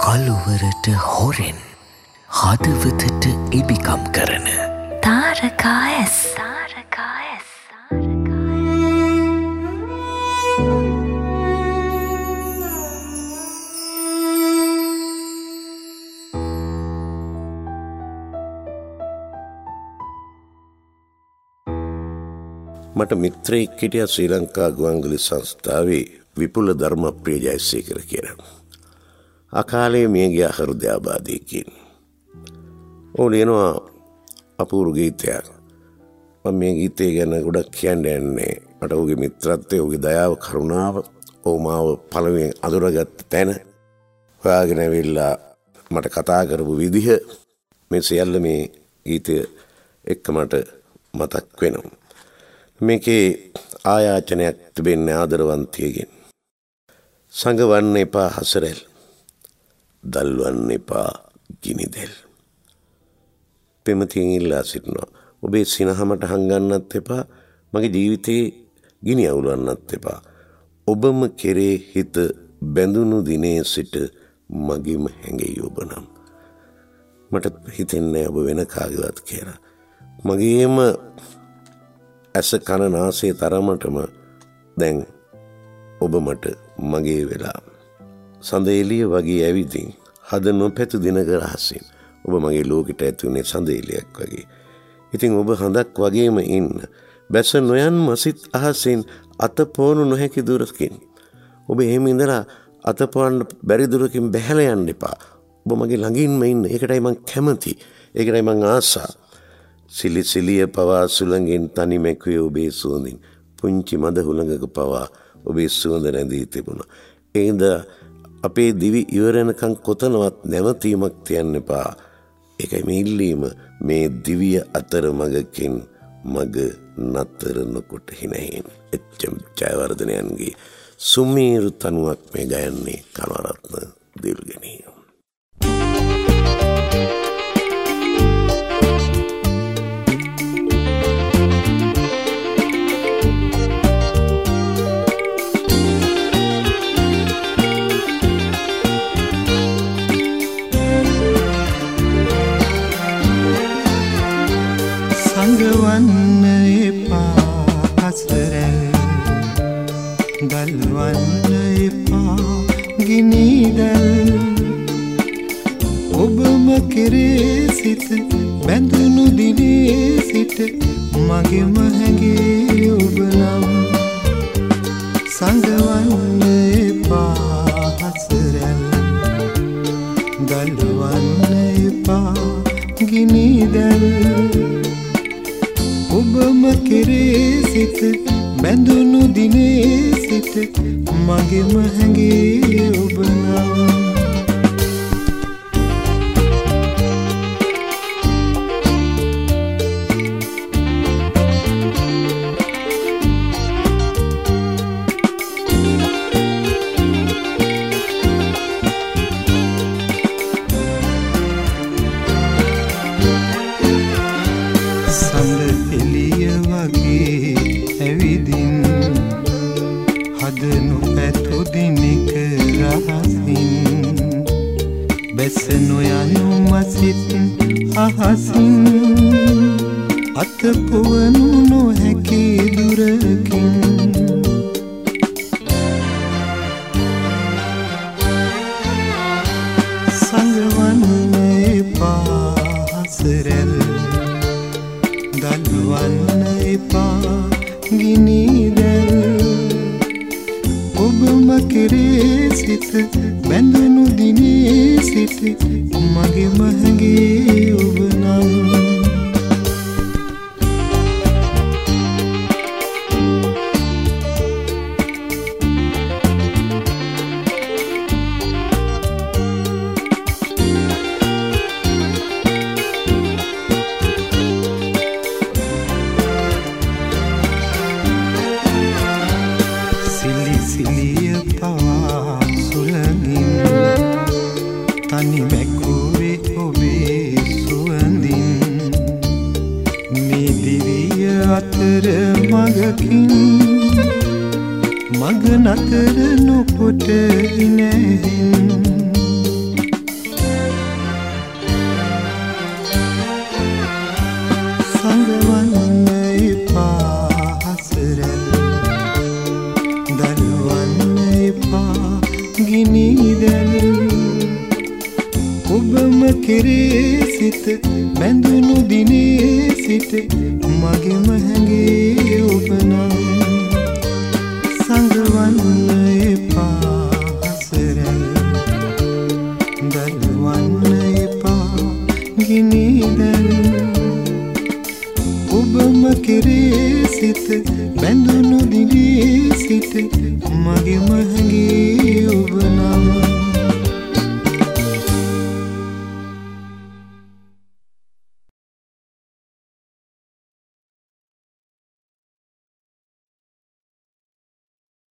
කළුවරට හොරෙන් හදවතට ඉබිකම් කරන තාරකායස් මට මිත්‍රයෙක් හිටියා ශ්‍රී ලංකා ගුවන්විදුලි සංස්ථාවේ විපුල ධර්මප්‍රිය ජයසේකර කියලා. අකාලේ මිය ගියා හෘදයාබාධයකින්. ඕන එනවා අපූර්ව ගීතයක්. මම මේ ගීතය ගැන ගොඩක් කියන්න යන්නේ. මට ඔහුගේ මිත්‍රත්වය, ඔහුගේ දයාව, කරුණාව, ඔහු මාව පළවෙනි අඳුරගත්ත තැන, හොයාගෙන ඇවිල්ලා මට කතා කරපු විදිහ, මේ සියල්ල මේ ගීතය එක්ක මට මතක් වෙනවා. මේකේ ආයාචනයක් තිබෙන්නේ ආදරවන්තියගෙන්. සංගවන්න එපා හසරැල්, දල්වන්න එපා ගිනිදෙල්. පෙමතියෙන් ඉල්ලා සිටිනවා, ඔබේ සිනහමට හංගන්නත් එපා, මගේ ජීවිතේ ගිනි අවුලන්නත් එපා. ඔබම කෙරේ හිත බැඳුණු දිනේ සිට මගේම හැඟෙයි ඔබ නම්. මට හිතෙන්නේ ඔබ වෙන කාගේවත් කියලා. මගේම ඇස කන නාසය තරමටම දැන් ඔබ මට මගේ වෙලා. සඳ එළිය වගේ ඇවිදින් හද නොපැතු දිනක රහසින් ඔබ මගේ ලෝකෙට ඇති වුණේ සඳ එළියක් වගේ. ඉතින් ඔබ හඳක් වගේම ඉන්න, බැස නොයන් මසිත් අහසින් අත පොවනු නොහැකි දුරකින්. ඔබ එහෙම ඉඳලා අත පොවන්න බැරි දුරකින් බැහැලා යන්න එපා. ඔබ මගේ ළඟින්ම ඉන්න. ඒකටයි මං කැමති, ඒකටයි මං ආසා. සිලි සිලිය පවා සුළඟින් තනි මැකුවේ ඔබේ සුවඳින්. පුංචි මද හුළඟක පවා ඔබේ සුවඳ රැඳී තිබුණා. ඒද අපේ දිවි ඉවරනකම් කොතනවත් නැවතීමක් තියන්න එපා. ඒකයි මේ ඉල්ලීම. මේ දිවිය අතර මගකින් මග නතර නොකොට හිනෙහින්. එච්චම් ජයවර්ධනයන්ගේ සුමීරු තනුවක් මේ ගයන්නේ කනරත්න දිල්ගනී. සංගවන්න එපා හසරැල්, දල්වන්න එපා ගිනිදැල්. ඔබම කෙරේ සිත බැඳුණු දිනේ සිට මගෙම හැඟේ ඔබ නම්. සංගවන්න එපා හසරැල්, දල්වන්න එපා ගිනිදැල්. ඔබම කෙරේ සිත බැඳුණු දිනේ සිට මගෙම හැඟේ ඔබ නම්. අත පොවනු නොහැකි දුරකින්. සංගවන්න එපා හසරැල්, දල්වන්න එපා ගිනිදැල්. ඔබම කෙරේ සිත බැඳුණු දිනේ සිට මගෙම හැඟේ ඔබ නම්. සිලි සිලිය පවා සුළඟින් තනි මැකුවේ ඔබේ සුවඳින්. මේ දිවිය අතර මගකින් මග නතර නොකොට නැහින්. කෙරේ සිත බැඳුණු දිනේ සිට මගේම හැඟේ ඔබ නම් සංගවන්න එපා හසරැල් දල්වන්න එපා ගිනිදැල් ඔබම කෙරේ සිත බැඳුණු දිනේ සිට මගේම හැඟේ